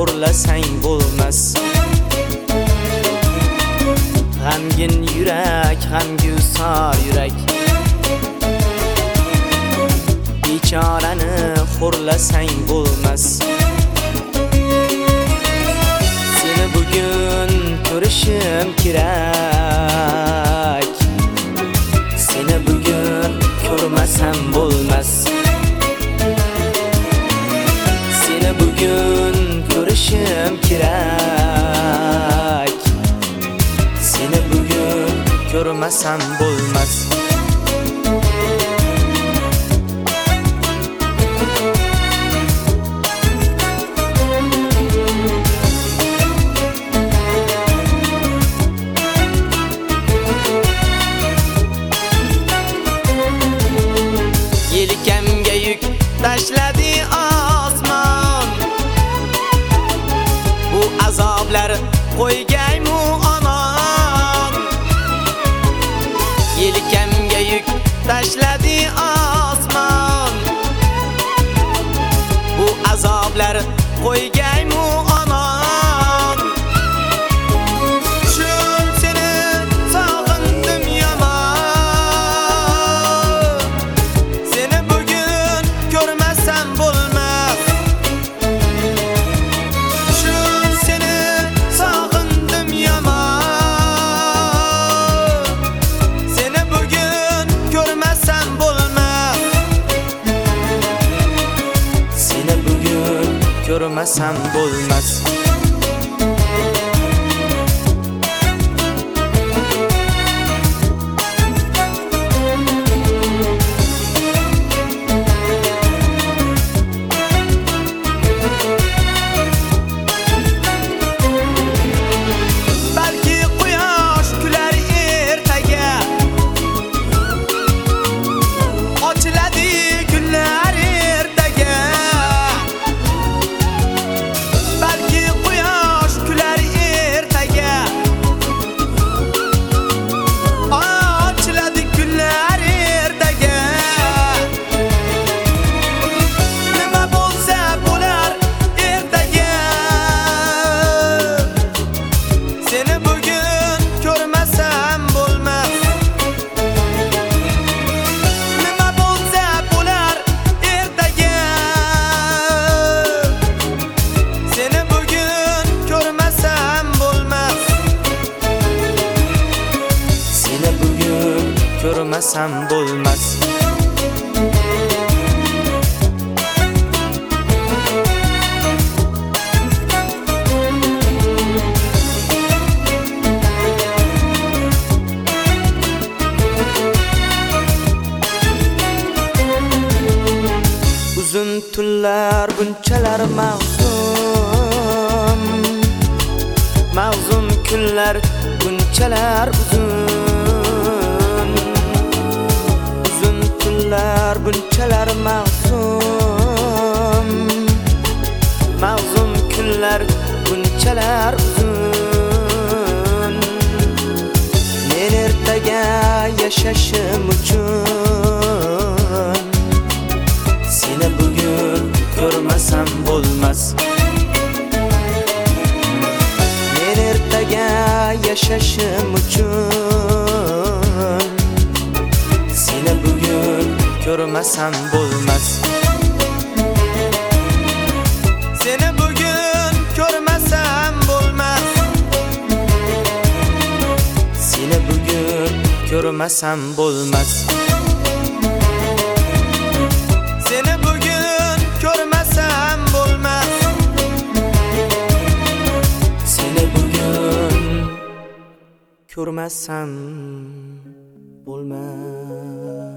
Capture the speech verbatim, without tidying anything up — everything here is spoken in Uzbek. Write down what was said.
xo'rlasang bo'lmas. G'amgin yurak, g'amgusor yurak, bechorani xo'rlasang bo'lmas. Seni bugun ko'rishim kerak, seni bugun ko'rmasam bo'lmas. Seni bugun ko'rishim kerak, seni bugun ko'rmasam bo'lmas. Yelkamga yuk tashladi osmon, bu azoblar qo'ygaymu onam. Yelkamga yuk tashladi osmon, bu azoblar qo'ygaymu onam. Shun seni sog'indim yomon, seni bugun ko'rmasam bo'lmas. Shun seni sog'indim yomon, seni bugun ko'rmasam bo'lmas. Seni bugun ko'rmasam bo'lmas. Balki quyosh kular ertaga, ochiladi gullar ertaga. Balki quyosh kular ertaga, ochiladi gullar ertaga. Nima bo'lsa bo'lar ertaga, seni bugun ko'rmasam bo'lmas. Nima bo'lsa bo'lar ertaga, seni bugun ko'rmasam bo'lmas. Seni bugun ko'rmasam bo'lmas. Uzun tunlar bunchalar mavzum, mavzum kunlar bunchalar uzun. Uzun tunlar bunchalar mavzum, mavzum kunlar bunchalar uzun. Men ertaga yashashim uchun seni bugun ko'rmasam bo'lmas. Men ertaga yashashim uchun seni bugun ko'rmasam bo'lmas. Seni bugun ko'rmasam bo'lmas. Seni bugun ko'rmasam bo'lmas. Seni bugun ko'rmasam bo'lmas. Seni bugun ko'rmasam bo'lmas.